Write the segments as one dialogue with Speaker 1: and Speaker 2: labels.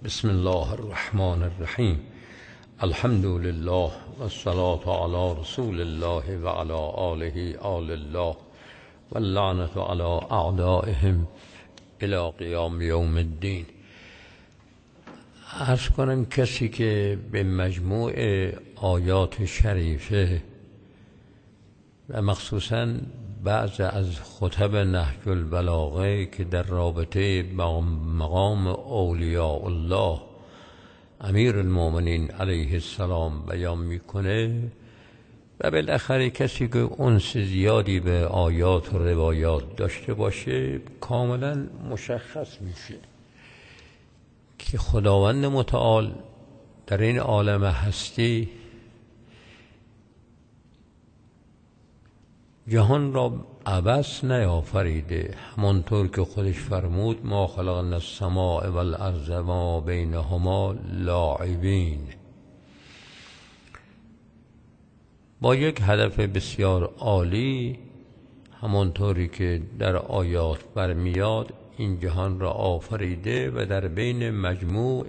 Speaker 1: بسم الله الرحمن الرحیم. الحمد لله و الصلاة علی رسول الله و علی آله آل الله و اللعنة علی اعدائهم الی قیام یوم الدین. عرض کنم کسی که به مجموع آیات شریفه و مخصوصاً بعض از خطب نهج البلاغه که در رابطه با مقام اولیاء الله امیر المؤمنین علیه السلام بیان میکنه و بالاخره کسی که انس زیادی به آیات و روایات داشته باشه کاملا مشخص میشه که خداوند متعال در این عالم هستی جهان را عبث نیافریده، همانطور که خودش فرمود ما خلقنا السماء والارض ما بینهما لاعبین، با یک هدف بسیار عالی. همانطوری که در آیات برمیاد این جهان را آفریده و در بین مجموع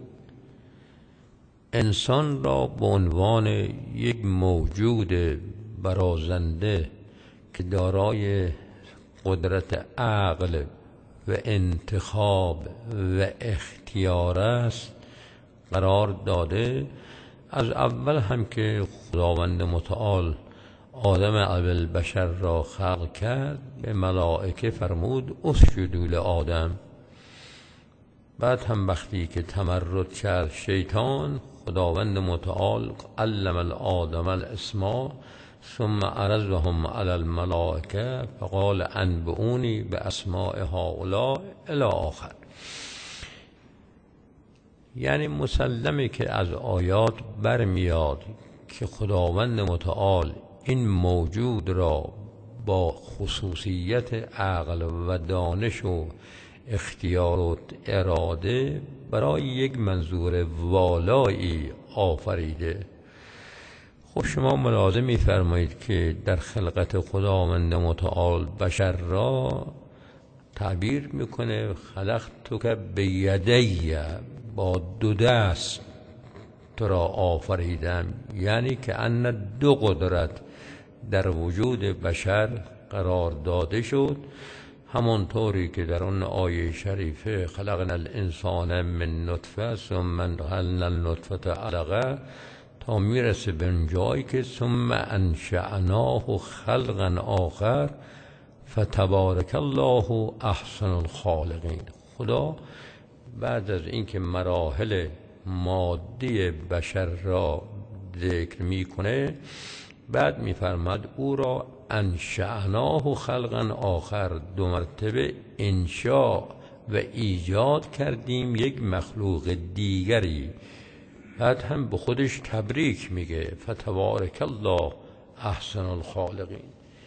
Speaker 1: انسان را به عنوان یک موجود برازنده که دارای قدرت عقل و انتخاب و اختیار است قرار داده. از اول هم که خداوند متعال آدم ابوالبشر را خلق کرد به ملائکه فرمود اسجدوا لآدم. بعد هم وقتی که تمرد کرد شیطان، خداوند متعال علم الآدم الاسماء ثم عرضهم علی الملائکه فقال انبئونی باسماء هؤلاء الی آخر. یعنی مسلمه که از آیات برمیاد که خداوند متعال این موجود را با خصوصیت عقل و دانش و اختیار و اراده برای یک منظور والایی آفریده. خب شما ملاحظه می‌فرمایید که در خلقت خداوند متعال بشر را تعبیر میکنه خلقتک بیدی، با دو دست تو را آفریدم، یعنی که ان دو قدرت در وجود بشر قرار داده شد. همانطوری که در اون آیه شریفه خلقنا الانسان من نطفه ثم جعلنا النطفه علقه تا میرسه به اونجایی که ثم انشأناه خلقا آخر فتبارک الله احسن الخالقین. خدا بعد از اینکه مراحل مادی بشر را ذکر میکنه بعد میفرماد او را انشأناه خلقا آخر، دو مرتبه انشاء و ایجاد کردیم یک مخلوق دیگری. بعد هم به خودش تبریک میگه فتبارک الله احسن الخالقین.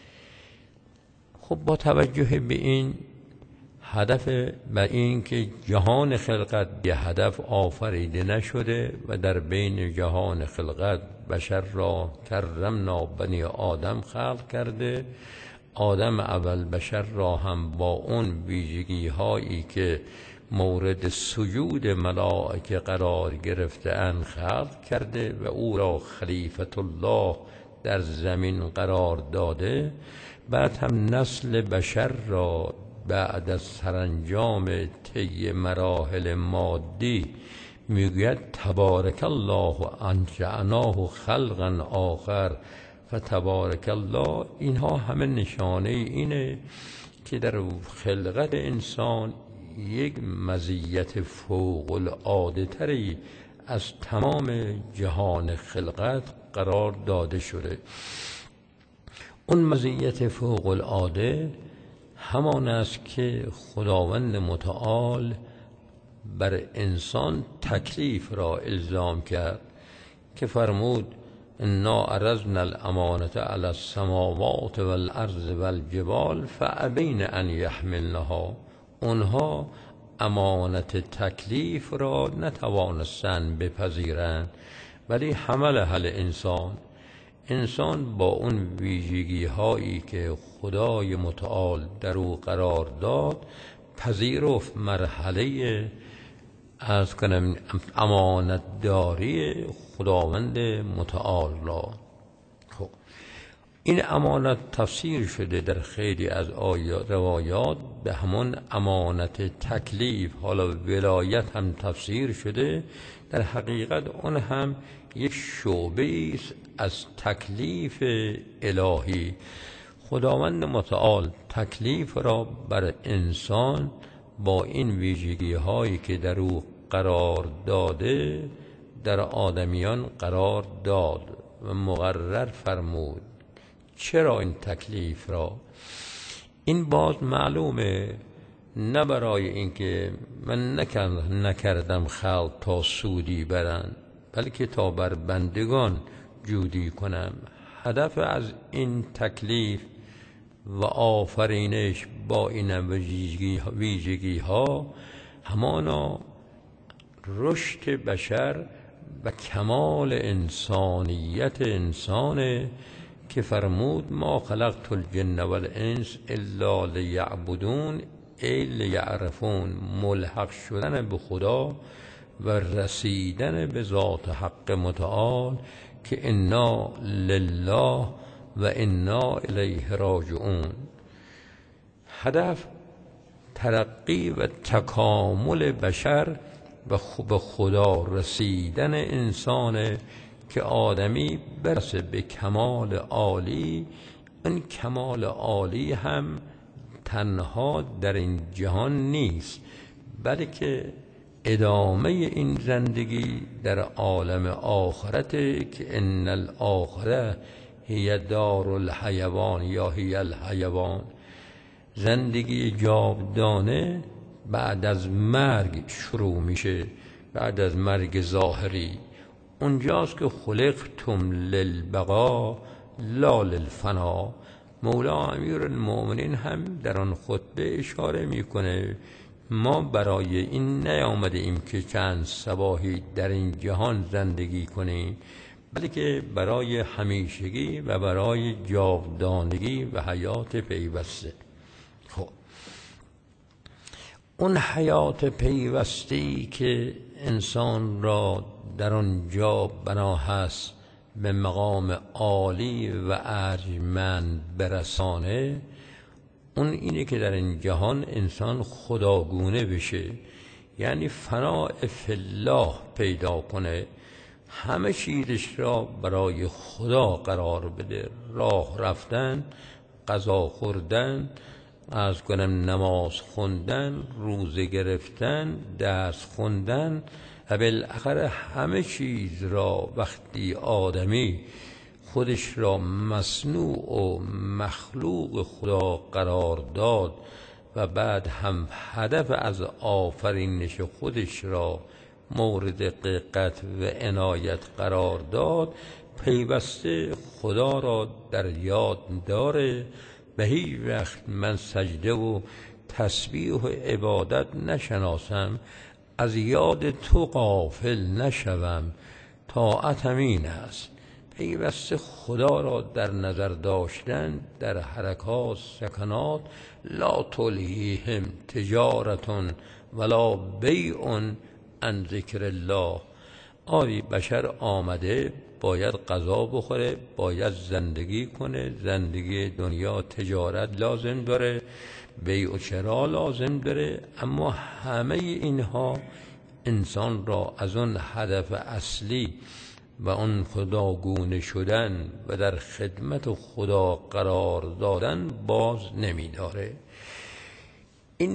Speaker 1: خب با توجه به این هدف و این که جهان خلقت به هدف آفریده نشده و در بین جهان خلقت بشر را کرمنا بنی آدم خلق کرده، آدم اول بشر را هم با اون ویژگی هایی که مورد سجود ملائکه قرار گرفته ان خلق کرده و او را خلیفت الله در زمین قرار داده. بعد هم نسل بشر را بعد از سرانجام طی مراحل مادی میگوید تبارک الله انشأناه خلقا آخر فتبارک الله. اینها همه نشانه اینه که در خلقت انسان یک مزیت فوق العاده تری از تمام جهان خلقت قرار داده شده. اون مزیت فوق العاده همان است که خداوند متعال بر انسان تکلیف را الزام کرد که فرمود انا عرضنا الامانة علی السماوات والارض والجبال فابین ان یحملنها. اونها امانت تکلیف را نتوانستند بپذیرند ولی حملها انسان با اون ویژگی هایی که خدای متعال در او قرار داد پذیرفت مرحله عرض کنم امانتداری خداوند متعال را. خب این امانت تفسیر شده در خیلی از روایات به همون امانت تکلیف، حالا ولایت هم تفسیر شده. در حقیقت اون هم یک شعبه است از تکلیف الهی. خداوند متعال تکلیف را بر انسان با این ویژگی هایی که در او قرار داده در آدمیان قرار داد و مقرر فرمود. چرا این تکلیف را؟ این باز معلومه نه برای اینکه من نکردم خلق تا سودی برند، بلکه تا بر بندگان جودی کنم. هدف از این تکلیف و آفرینش با این ویژگی ها همانا رشد بشر و کمال انسانیت انسانه که فرمود ما خلقت الجن والانس الا لیعبدون ای لیعرفون. ملحق شدن به خدا و رسیدن به ذات حق متعال که انا لله و انا الیه راجعون. هدف ترقی و تکامل بشر و به خدا رسیدن انسانه که آدمی برسه به کمال عالی. این کمال عالی هم تنها در این جهان نیست، بلکه ادامه این زندگی در عالم آخرت که ان الاخره هی دار الحیوان یا هی الحیوان. زندگی جاودانه بعد از مرگ شروع میشه، بعد از مرگ ظاهری. اونجاست که خلقتم للبقا لا للفنا. مولا امیرالمؤمنین هم در آن خطبه اشاره میکنه ما برای این نیامده ایم که چند صباحی در این جهان زندگی کنیم، بلکه برای همیشگی و برای جاودانگی و حیات پیوسته. خب اون حیات پیوستی که انسان را در آنجا بنا هست به مقام عالی و ارجمند برسانه، اون اینه که در این جهان انسان خداگونه بشه، یعنی فناء فی الله پیدا کنه، همه چیزش را برای خدا قرار بده. راه رفتن، غذا خوردن، از کنم نماز خوندن، روزه گرفتن، درس خوندن و بالاخره همه چیز را وقتی آدمی خودش را مصنوع و مخلوق خدا قرار داد و بعد هم هدف از آفرینش خودش را مورد دقت و عنایت قرار داد، پیوسته خدا را در یاد داره و هیچ وقت من سجده و تسبیح و عبادت نشناسم، از یاد تو غافل نشوم. طاعتم این است پیوسته خدا را در نظر داشتن در حرکات سکنات. لا تلهیهم تجارتون ولا بیع عن ذکر الله. آری بشر آمده باید غذا بخوره، باید زندگی کنه، زندگی دنیا تجارت لازم داره، بیع و شراء لازم داره، اما همه اینها انسان را از اون هدف اصلی و اون خداگونه شدن و در خدمت خدا قرار دادن باز نمیداره. این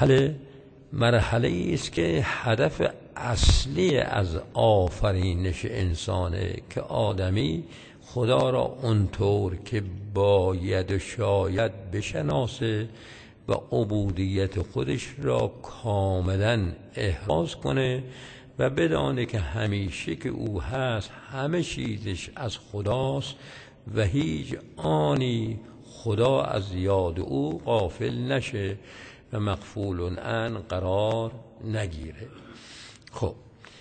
Speaker 1: مرحله است که هدف اصلی از آفرینش انسانه که آدمی خدا را اونطور که باید و شاید بشناسه و عبودیت خودش را کاملا احراز کنه و بدانه که همیشه که او هست همه چیزش از خداست و هیچ آنی خدا از یاد او غافل نشه و مغفول عنه قرار نگیره. خب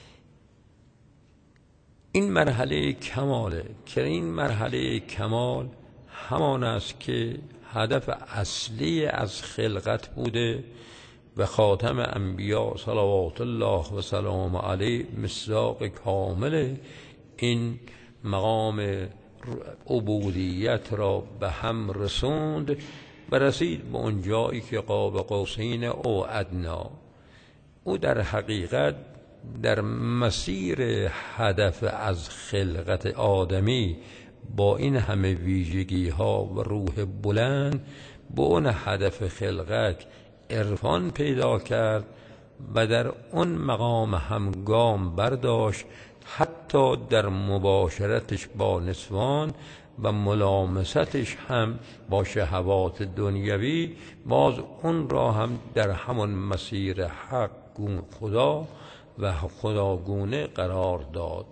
Speaker 1: این مرحله کماله که این مرحله کمال همان است که هدف اصلی از خلقت بوده و خاتم انبیا صلوات الله و سلام علیه مصداق کامل این مقام عبودیت را به هم رسوند و رسید به اون جایی که قاب قوسین او ادنا. او در حقیقت در مسیر هدف از خلقت آدمی با این همه ویژگی ها و روح بلند به اون هدف خلقت عرفان پیدا کرد و در اون مقام هم گام برداشت، حتی در مباشرتش با نسوان و ملامستش هم با شهوات دنیوی باز اون را هم در همون مسیر حق خدا و خداگونه قرار داد.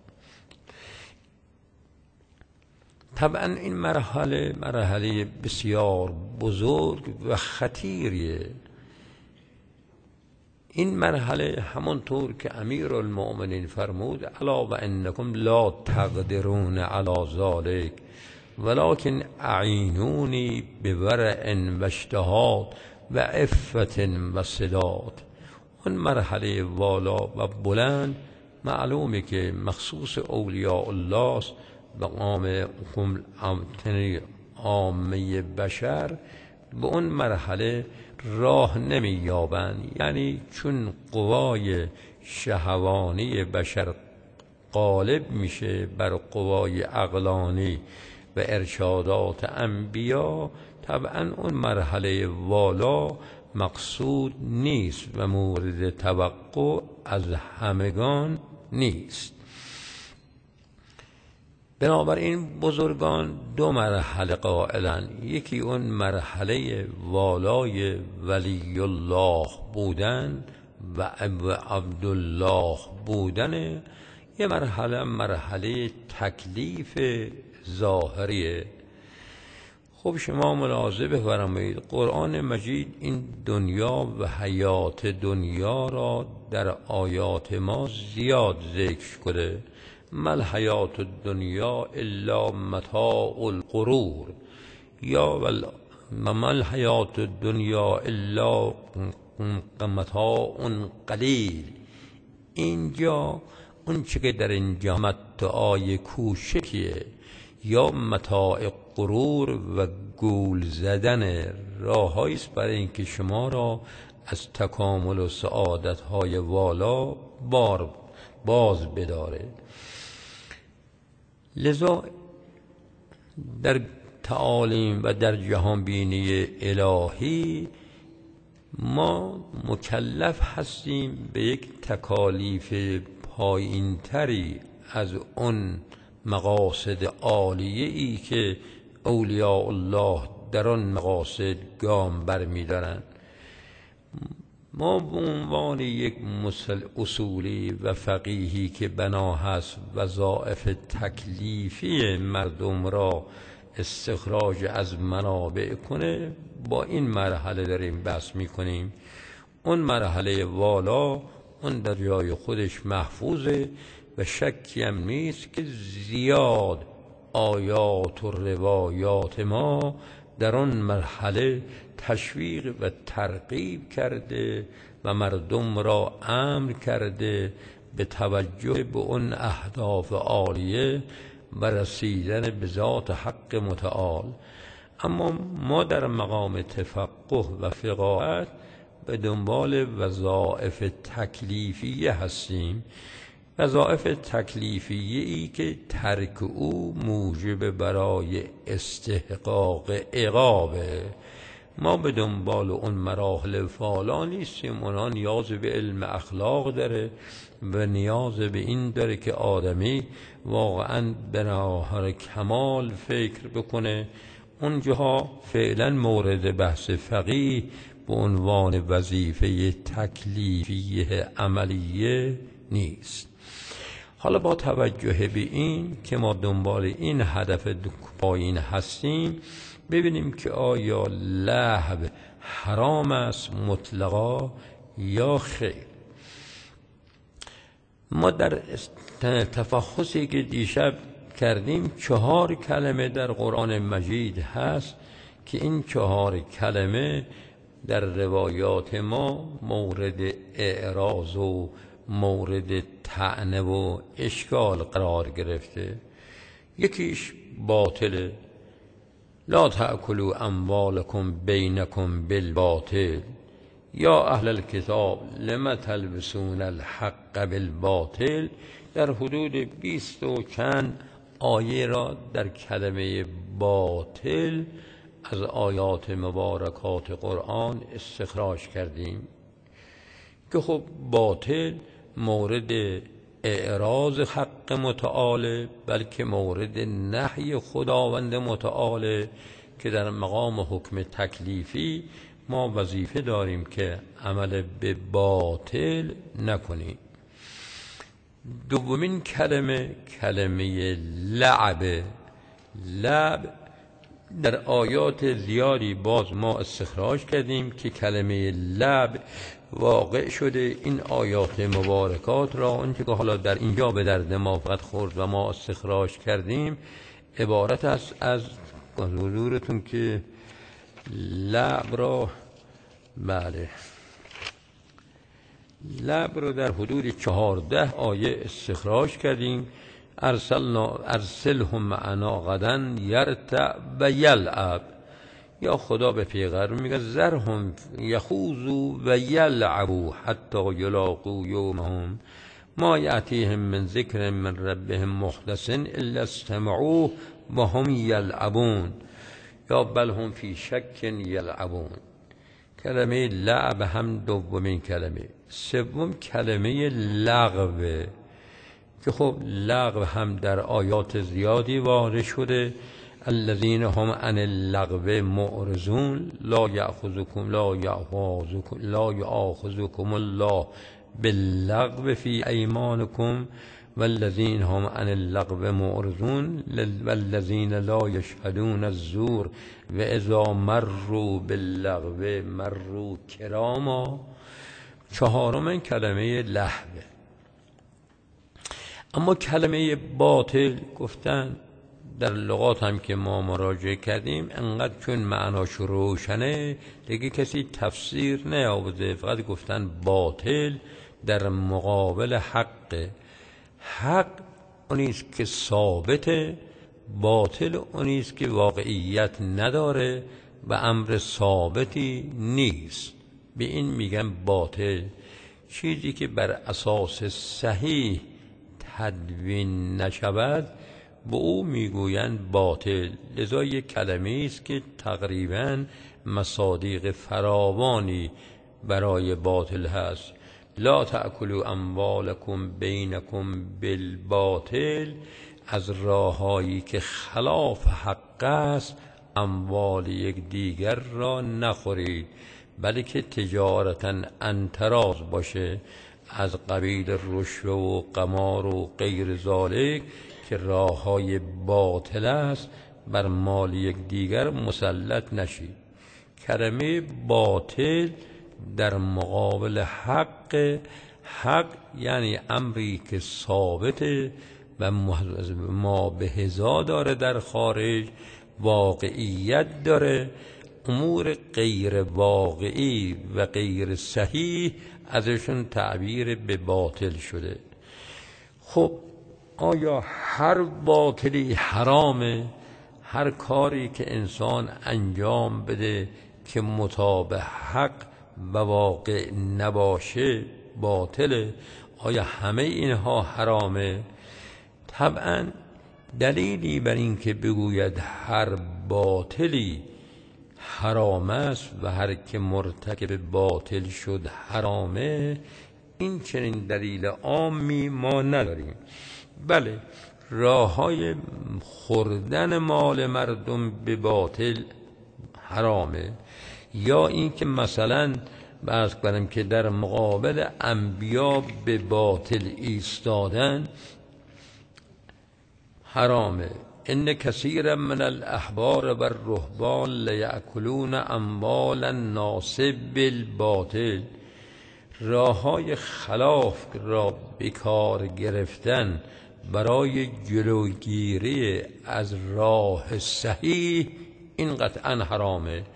Speaker 1: طبعا این مرحله بسیار بزرگ و خطیریه. این مرحله همونطور که امیرالمؤمنین فرمود الا و انکم لا تقدرون علی ذلک ولکن اعینونی بورع و اجتهاد و عفت و صداد. اون مرحله والا و بلند معلومه که مخصوص اولیاء الله است و عامه بشر به اون مرحله راه نمی یابند. یعنی چون قوای شهوانی بشر غالب میشه بر قوای عقلانی و ارشادات انبیا، طبعا اون مرحله والا مقصود نیست و مورد توقع از همگان نیست. بنابراین بزرگان دو مرحله قائلن. یکی اون مرحله والای ولی الله بودن و عبدالله بودن، یه مرحله تکلیف ظاهریه. خب شما ملاحظه بفرمایید قرآن مجید این دنیا و حیات دنیا را در آیات ما زیاد ذکر کرده. مل حیات الدنیا الا متاع الغرور یا مل حیات الدنیا الا متاع قلیل. اینجا اون چه که در اینجا متاع کوشکیه یا متاع غرور و گول زدن راه‌هایی است برای اینکه شما را از تکامل و سعادت‌های والا باز بداره. لذا در تعالیم و در جهانبینی الهی ما مکلف هستیم به یک تکالیف پایین‌تری از اون مقاصد عالیه ای که اولیاء الله در آن مقاصد گام برمی‌دارند. ما به عنوان یک اصولی و فقیهی که بنا هست وظایف تکلیفی مردم را استخراج از منابع کنه، با این مرحله داریم بحث میکنیم. اون مرحله والا اون در جای خودش محفوظه و شکی هم نیست که زیاد آیات و روایات ما در آن مرحله تشویق و ترغیب کرده و مردم را امر کرده به توجه به اون اهداف عالیه و رسیدن به ذات حق متعال. اما ما در مقام تفقه و فقاهت به دنبال وظایف تکلیفیه هستیم. وظایف تکلیفیه ای که ترک او موجب برای استحقاق عقابه. ما به دنبال اون مراحل فالا نیستیم. اونا نیاز به علم اخلاق داره و نیاز به این داره که آدمی واقعا به ناحر کمال فکر بکنه. اونجاها فعلا مورد بحث فقیه به عنوان وظیفه تکلیفیه عملیه نیست. حالا با توجه به این که ما دنبال این هدف پایین هستیم، ببینیم که آیا لهو حرام است مطلقا یا خیر. ما در تفحصی که دیشب کردیم 4 کلمه در قرآن مجید هست که این 4 کلمه در روایات ما مورد اعراض و مورد طعنه و اشکال قرار گرفته. یکیش باطله، لا تأکلوا اموالکم بینکم بالباطل یا اهل الکتاب لم تلبسون الحق بالباطل. در حدود 20 و چند آیه را در کلمه باطل از آیات مبارکات قرآن استخراج کردیم که خب باطل مورد اعراض حق متعال، بلکه مورد نهی خداوند متعال که در مقام حکم تکلیفی ما وظیفه داریم که عمل به باطل نکنیم. دومین کلمه لعب. لعب در آیات زیادی باز ما استخراج کردیم که کلمه لعب واقع شده این آیات مبارکات را آنچه که حالا در اینجا به درد ما فقط خورد و ما استخراج کردیم عبارت است از حضورتون که لعب را لعب را در حدود 14 آیه استخراج کردیم. ارسلهم معنا غدا یرتع و یلعب. یا خدا به پیغمبر میگه ذرهم یخوضوا و یلعبوا حتی یلاقوا یومهم ما یأتیهم من ذکر من ربهم محدث الا استمعوه و هم یلعبون یا بل هم فی شک یلعبون. کلمه لعب هم دومین کلمه. سوم کلمه لغو که خب لغو هم در آیات زیادی وارد شده. الذین هم عن اللغو معرضون لا یأخذکم الله باللغو فی ایمانکم والذین هم عن اللغو معرضون والذین لا یشهدون الزور و اذا مروا باللغو مروا کراما. چهارم کلمه لهو. اما کلمه باطل گفتن در لغات هم که ما مراجعه کردیم انقدر چون معناش روشنه دیگه کسی تفسیر نیاورده، فقط گفتن باطل در مقابل حق. حق اونیست که ثابته، باطل اونیست که واقعیت نداره و امر ثابتی نیست. به این میگن باطل. چیزی که بر اساس صحیح تدوین نشود به او میگویند باطل. لذا یک کلمه است که تقریباً مصادیق فراوانی برای باطل هست. لا تأکلوا اموالکم بینکم بالباطل، از راههایی که خلاف حق است اموال یک دیگر را نخورید، بلکه تجارتا عن تراض باشه، از قبیل رشوه و قمار و غیر ذالک که راههای باطل است بر مال یک دیگر مسلط نشید. کلمه باطل در مقابل حق. حق یعنی امری که ثابته و ما به هزا داره، در خارج واقعیت داره. امور غیر واقعی و غیر صحیح ازشون تعبیر به باطل شده. خب آیا هر باطلی حرامه؟ هر کاری که انسان انجام بده که مطابق حق و واقع نباشه باطله؟ آیا همه اینها حرامه؟ طبعا دلیلی بر این که بگوید هر باطلی حرام است و هر که مرتکب باطل شد حرامه، این چنین دلیل عامی ما نداریم. بله، راه‌های خوردن مال مردم به باطل حرامه، یا این که مثلا بحث کنم که در مقابل انبیا به باطل ایستادن حرامه. ان کثیرا من الاحبار و الرهبان لیأکلون اموال الناس بالباطل. راه‌های خلاف را به کار گرفتن برای جلوگیری از راه صحیح این قطعا حرامه.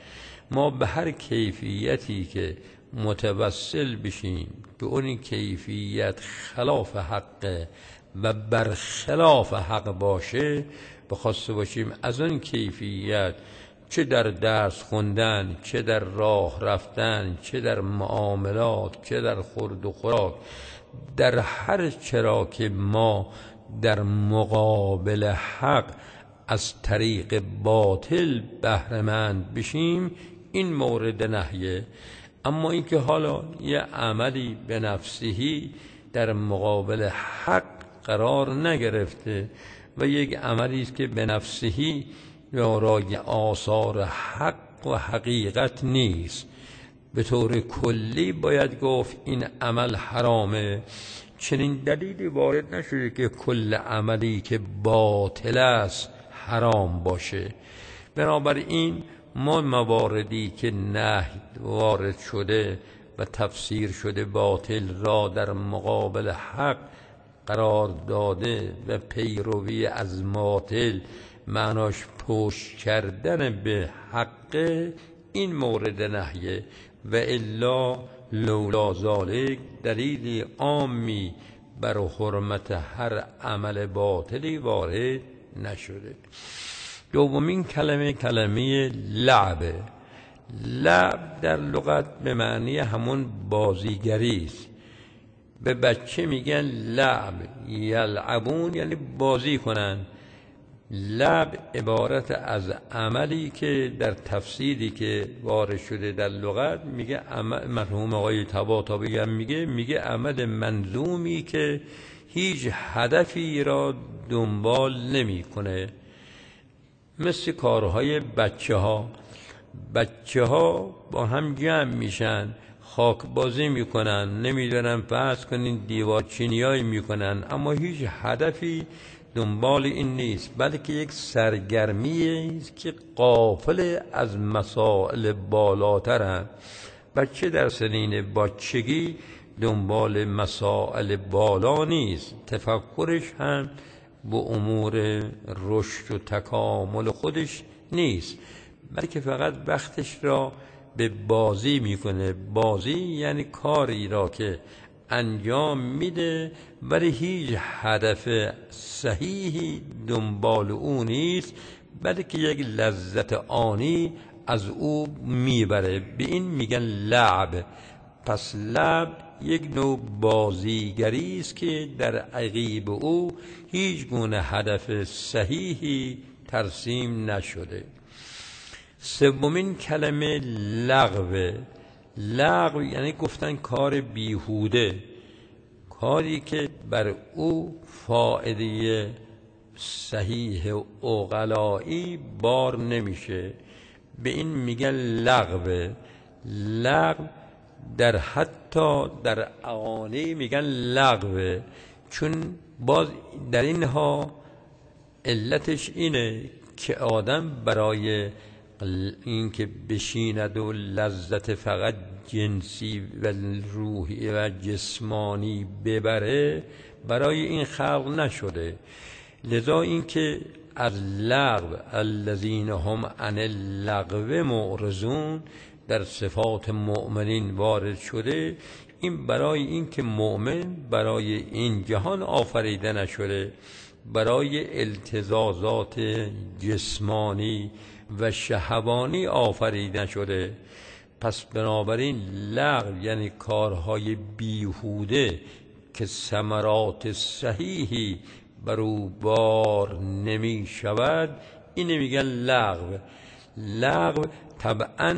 Speaker 1: ما به هر کیفیتی که متوسل بشیم که اون کیفیت خلاف حق و برخلاف حق باشه، بخواسته باشیم از اون کیفیت چه در درس خوندن، چه در راه رفتن، چه در معاملات، چه در خورد و خوراک، در هر چرا که ما در مقابل حق از طریق باطل بهره‌مند بشیم، این مورد نهیه. اما اینکه حالا یه عملی به نفسهی در مقابل حق قرار نگرفته و یک عملی است که به نفسهی دارای آثار حق و حقیقت نیست، به طور کلی باید گفت این عمل حرامه. چنین دلیلی وارد نشده که کل عملی که باطل است حرام باشه. بنابراین ما مواردی که نهی وارد شده و تفسیر شده باطل را در مقابل حق قرار داده و پیروی از باطل معناش پشت کردن به حق، این مورد نهیه. و الا لولا ذالک دلیلی عامی بر حرمت هر عمل باطلی وارد نشده. دومین کلمه لعبه. لعب در لغت به معنی همون بازیگری است. به بچه میگن لعب، یلعبون یعنی بازی کنن. لعب عبارت از عملی که در تفسیری که وارد شده در لغت میگه مرحوم آقای طباطبایی هم میگه عمل منظومی که هیچ هدفی را دنبال نمیکنه. مثل کارهای بچه ها با هم جمع میشن، خاک بازی میکنن، نمیدونم فرض کنین دیوار چینیایی میکنن، اما هیچ هدفی دنبال این نیست، بلکه یک سرگرمی است که غافل از مسائل بالاترن. بچه در سنین بچگی دنبال مسائل بالا نیست، تفکرش هم به امور رشد و تکامل خودش نیست، بلکه فقط وقتش را به بازی میکنه. بازی یعنی کاری را که انجام میده ولی هیچ هدف صحیحی دنبال او نیست، بلکه یک لذت آنی از او میبره. به این میگن لعب. پس لعب یک نوع بازیگری است که در عقیب او هیچ گونه هدف صحیحی ترسیم نشده. سومین کلمه لغو. لغو یعنی گفتن کار بیهوده، کاری که بر او فایده صحیح و عقلایی بار نمیشه، به این میگن لغو. لغو در حتی در اغانی میگن لغو، چون باز در اینها علتش اینه که آدم برای این که بشیند و لذت فقط جنسی و روحی و جسمانی ببره، برای این خلق نشده. لذا این که از لغو الذین هم عن اللغو معرضون در صفات مؤمنین وارد شده، این برای این که مؤمن برای این جهان آفریده نشده، برای التزازات جسمانی و شهوانی آفریده شده. پس بنابراین لغو یعنی کارهای بیهوده که ثمرات صحیحی بر او بار نمی شود، اینه میگن لغو. لغو طبعاً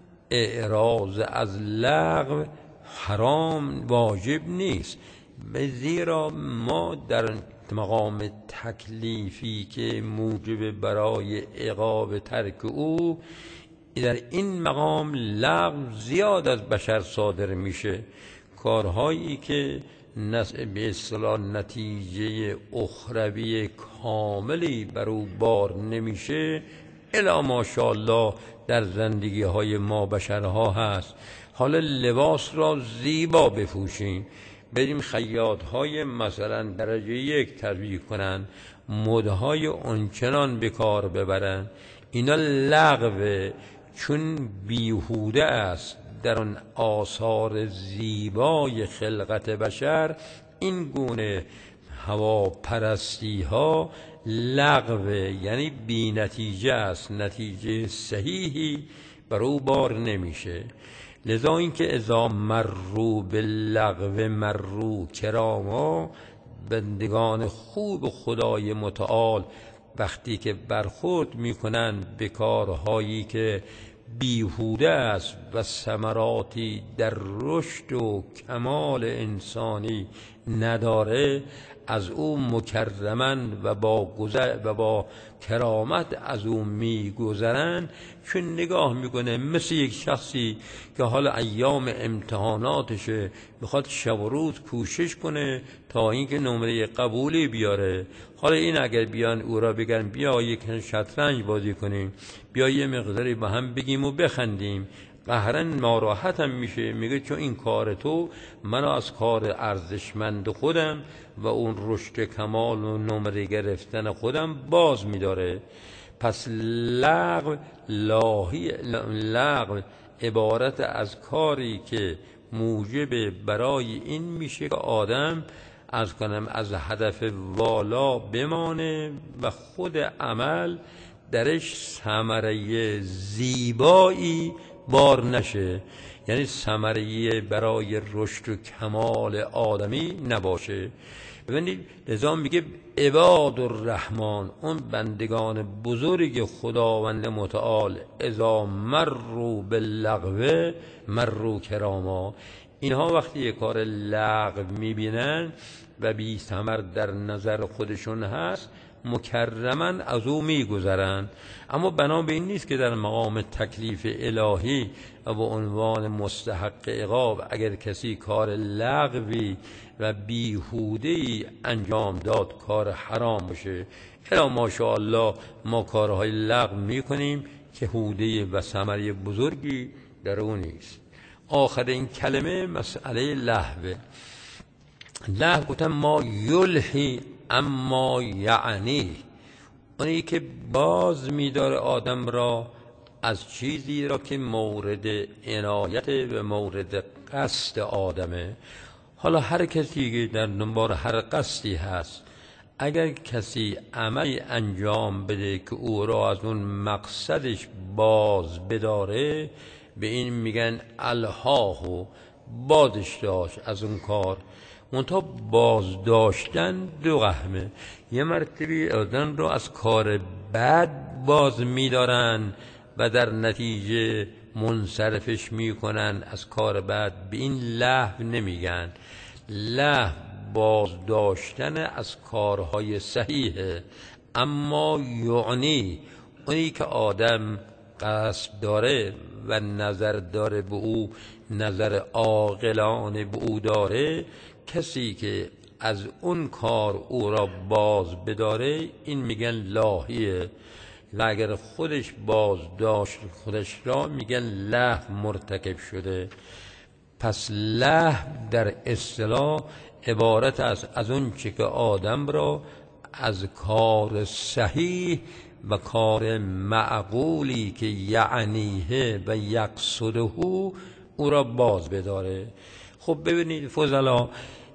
Speaker 1: اعراض از لغو حرام واجب نیست، زیرا ما در مقام تکلیفی که موجب برای عقاب ترک او، در این مقام لغو زیاد از بشر صادر میشه. کارهایی که به اصطلاح نتیجه اخروی کاملی بر او بار نمیشه، الا ماشاءالله در زندگی های ما بشرها هست. حالا لباس را زیبا بپوشیم، بریم خیاط های مثلا درجه 1 تربیه کنن، مدهای اونچنان به کار ببرن، اینا لغوه چون بیهوده است در آن آثار زیبای خلقت بشر، این گونه هواپرستی ها لغوه، یعنی بی نتیجه است، نتیجه صحیحی بر او بار نمیشه. لذا اینکه اذا مروا باللغو مروا کراما، بندگان خوب خدای متعال وقتی که برخورد میکنن به کارهایی که بیهوده است و ثمراتی در رشد و کمال انسانی نداره، از او مکرمن و با کرامت از او میگذرن. چون نگاه میکنه مثل یک شخصی که حالا ایام امتحاناتشه میخواد شب و روز کوشش کنه تا اینکه نمره قبولی بیاره. حالا این اگر بیان او را بگن بیا یک شطرنج بازی کنیم، بیا یه مقداری با هم بگیم و بخندیم، قهرن ناراحت هم میشه، میگه چون این کار تو منو از کار ارزشمند خودم و اون رشد کمال و نمره گرفتن خودم باز میداره. پس لغو عبارت از کاری که موجب برای این میشه که آدم از هدف والا بمانه و خود عمل درش ثمره زیبایی بار نشه، یعنی ثمره برای رشد و کمال آدمی نباشه. ببینید لذا میگه عباد الرحمن، اون بندگان بزرگ خداوند متعال، اذا مروا باللغو مروا کراما، اینها وقتی یک کار لغو میبینن و بی ثمر در نظر خودشون هست، مکرمن از او میگذرن. اما بنا به این نیست که در مقام تکلیف الهی و به عنوان مستحق عقاب اگر کسی کار لغوی و بیهوده‌ای انجام داد کار حرام باشه. الا ماشاءالله ما کارهای لغو میکنیم که هوده و ثمره بزرگی در اون نیست. آخر این کلمه مسئله لهوه. لهو گفتم ما یلهی اما یعنی، اونی که باز میداره آدم را از چیزی را که مورد عنایت و مورد قصد آدمه. حالا هر کسی که در دنبال هر قصدی هست، اگر کسی عملی انجام بده که او را از اون مقصدش باز بداره، به این میگن الهاهو، بازش داشت از اون کار. منتها باز داشتن دو قسمه، یه مرتبه آدم رو از کار بد باز میدارن و در نتیجه منصرفش میکنن از کار بد، به این لهو نمیگن. لهو باز داشتن از کارهای صحیحه. اما یعنی اونی که آدم قصد داره و نظر داره به او، نظر عاقلانه به او داره، کسی که از اون کار او را باز بداره این میگن لاهیه. و اگر خودش باز داشت خودش را میگن لهو مرتکب شده. پس لهو در اصطلاح عبارت است از اون چه که آدم را از کار صحیح و کار معقولی که یعنیه و یقصده او را باز بداره. خب ببینید فضلا،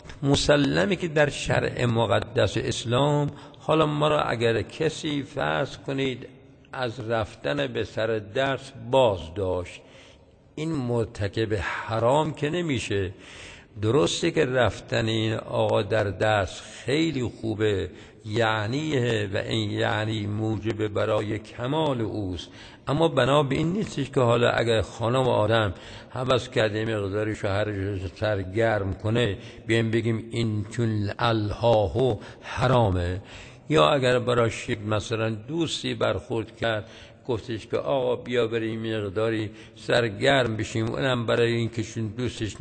Speaker 1: مسلمه که در شرع مقدس اسلام، حالا ما را اگر کسی فرض کنید از رفتن به سر درس باز داشت، این مرتکب حرام که نمیشه. درسته که رفتن این آقا در درس خیلی خوبه، یعنیه و این یعنی موجب برای کمال اوست، اما بنا به این نیستش که حالا اگر خانم آدم هوس کرده مقداری شوهرش سرگرم کنه بیایم بگیم این چون الهاهو حرامه. یا اگر براش مثلا دوستی برخورد کرد گفتش که آقا بیا بریم مقداری سرگرم بشیم، اونم برای این که چون دوستش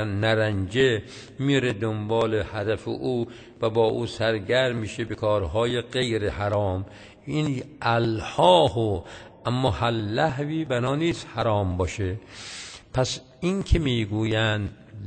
Speaker 1: نرنجه میره دنبال هدف او و با او سرگرم میشه به کارهای غیر حرام، این الهاهو. اما هر لهوی بنا نیست حرام باشه. پس این که میگویند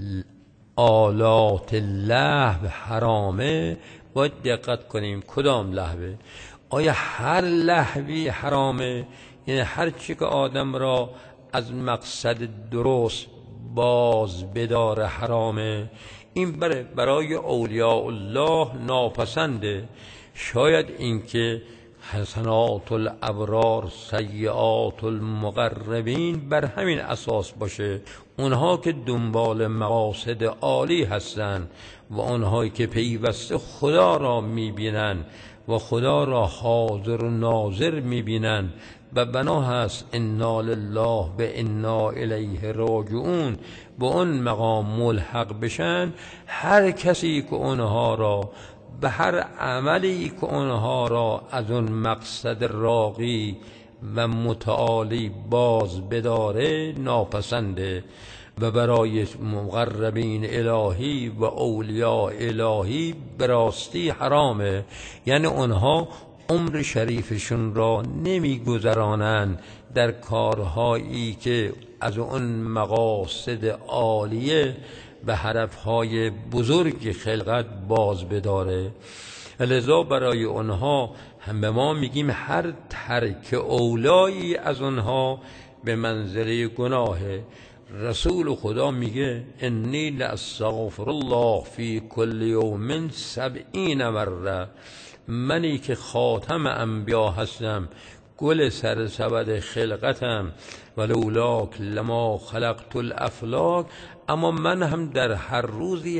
Speaker 1: آلات لهو حرامه، باید دقت کنیم کدام لهوه. آیا هر لهوی حرامه یعنی هر چی که آدم را از مقصد درست باز بدار حرامه، این برای اولیاء الله ناپسنده. شاید اینکه حسنات الابرار سیئات المقربین بر همین اساس باشه، اونها که دنبال مقاصد عالی هستند و اونهایی که پیوسته خدا را میبینن و خدا را حاضر و ناظر میبینن و بنا هست انا لله و انا الیه راجعون به اون مقام ملحق بشن. هر کسی که اونها را به هر عملی که اونها را از اون مقصد راقی و متعالی باز بداره ناپسنده و برای مقربین الهی و اولیاء الهی براستی حرامه. یعنی اونها عمر شریفشون را نمیگذرانند در کارهایی که از اون مقاصد عالیه و هدفهای بزرگ خلقت باز بداره. لذا برای اونها هم به ما میگیم هر ترک اولایی از اونها به منزله گناهه. رسول خدا میگه انی لاستغفر الله فی کل یوم 70 مره، منی که خاتم انبیا هستم، گل سر سبد خلقتم، ولولاک لما خلقت الافلاک، اما من هم در هر روزی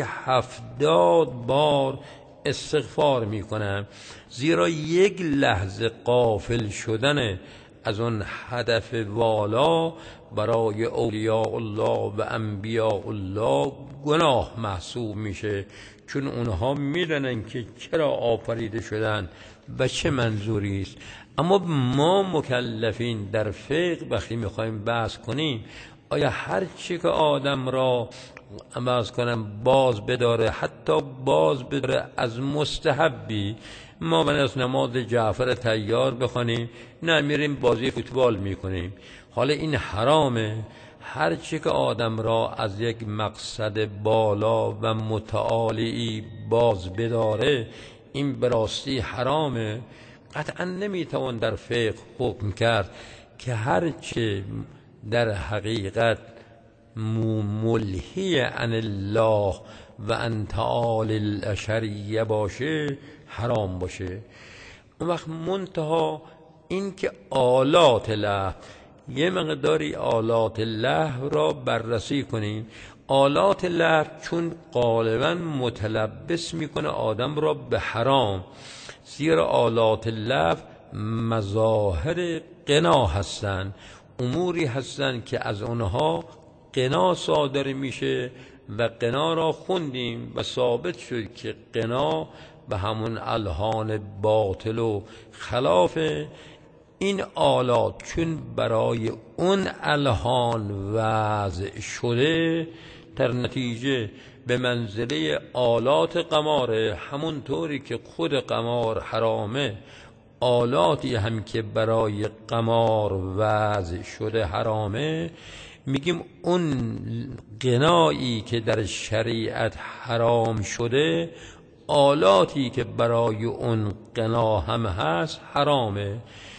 Speaker 1: 70 بار استغفار میکنم، زیرا یک لحظه غافل شدن از اون هدف والا برای اولیاء الله و انبیاء الله گناه محسوب میشه، چون اونها میدونن که چرا آفریده شدن و چه منظوری است. اما ما مکلفین در فقه وقتی میخوایم بحث کنیم، آیا هر چی که آدم را باز بداره، حتی باز بداره از مستحبی، ما از نماز جعفر طیار بخونیم، نه میریم بازی فوتبال میکنیم، حالا این حرامه. هر چی که آدم را از یک مقصد بالا و متعالی باز بداره این براستی حرامه. قطعا نمیتوان در فقه حکم کرد که هر چه در حقیقت ملهی عن الله و عن تعالی الشریعه باشه حرام باشه. اون وقت منتها این که آلات لهو، یه مقداری آلات لهو را بررسی کنیم. آلات لهو چون غالبا متلبس میکنه آدم را به حرام، زیرا آلات لهو مظاهر غنا هستند، اموری هستند که از اونها غنا صادر میشه و غنا را خوندیم و ثابت شد که غنا به همون الحان باطل و خلاف این آلات چون برای اون الحان وضع شده، در نتیجه به منزله آلات قماره. همون طوری که خود قمار حرامه، آلاتی هم که برای قمار وضع شده حرامه. میگیم اون غنایی که در شریعت حرام شده، آلاتی که برای اون غنا هم هست حرامه.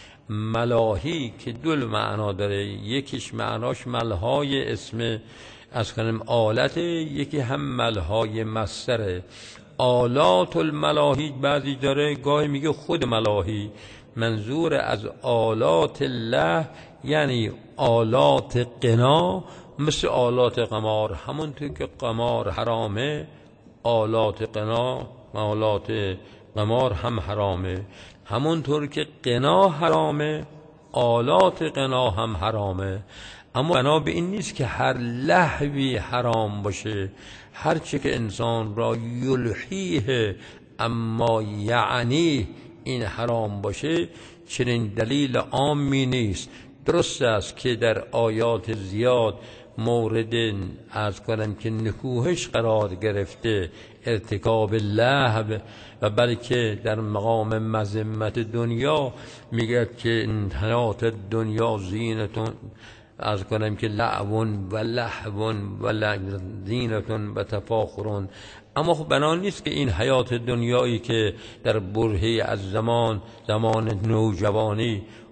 Speaker 1: ملاهی که دو معنا داره، یکیش معناش ملهای اسم از کنم آلت، یکی هم ملهای مصدره. آلات الملاهی بعضی داره گاهی میگه خود ملاهی. منظور از آلات الله یعنی آلات غنا، مثل آلات قمار. همونطور که قمار حرامه، آلات غنا آلات قمار هم حرامه. همونطور که غنا حرامه، آلات غنا هم حرامه. اما بنا به این نیست که هر لهوی حرام باشه. هر چی که انسان را یلحیه اما یعنی این حرام باشه، چنین دلیل عامی نیست. درست است که در آیات زیاد مورد از کنم که نکوهش قرار گرفته ارتکاب لهو، و بلکه در مقام مذمت دنیا میگه که حیات دنیا زینتون از کنم که لعبون و لحون و زینتون و تفاخرون. اما خب بنا نیست که این حیات دنیایی که در برهه از زمان نوجوانی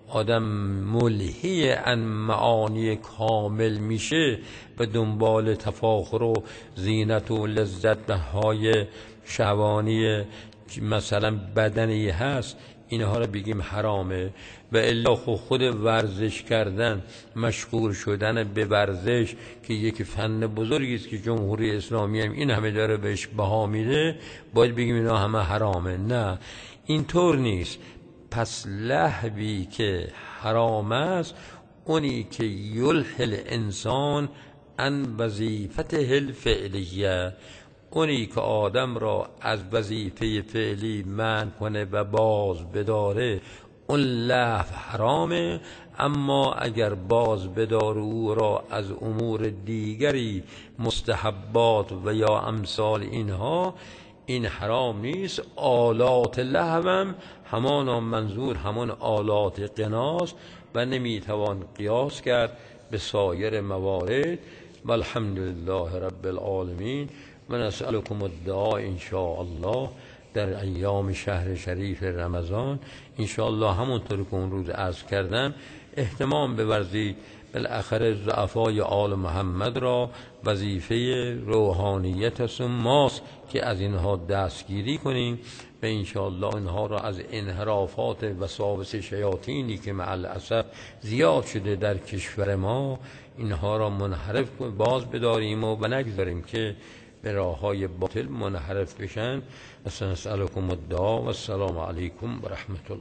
Speaker 1: آدم ملهی عن معانی کامل میشه به دنبال تفاخر و زینت و لذت های شهوانی مثلا بدنی هست، اینها رو بگیم حرامه. و الا خود ورزش کردن، مشغول شدن به ورزش که یک فن بزرگی است که جمهوری اسلامی هم این همه داره بهش بها میده، باید بگیم اینا همه حرامه؟ نه، اینطور نیست. پس لهوی که حرام است اونی که یلهی الانسان عن وظیفته الفعلیه، اونی که آدم را از وظیفه فعلی منع کنه و باز بداره، اون لهو حرامه. اما اگر باز بدار او را از امور دیگری، مستحبات و یا امثال اینها، این حرام نیست. آلات لهوم همانا منظور همان آلات قناست و نمیتوان قیاس کرد به سایر موارد. والحمد لله رب العالمین و نسألكم الدعاء ان شاء الله در ایام شهر شریف رمضان. ان شاء الله همونطور که اون روز عرض کردم اهتمام بورزید. بالاخره ضعفای آل محمد را وظیفه روحانیت است و ماست که از اینها دستگیری کنیم و ان شاء الله اینها را از انحرافات وساوس شیاطینی که مع الاسف زیاد شده در کشور ما، اینها را منحرف باز بداریم و نگذاریم که به راههای باطل منحرف بشن. نسألكم الدعاء و السلام علیکم و رحمت الله.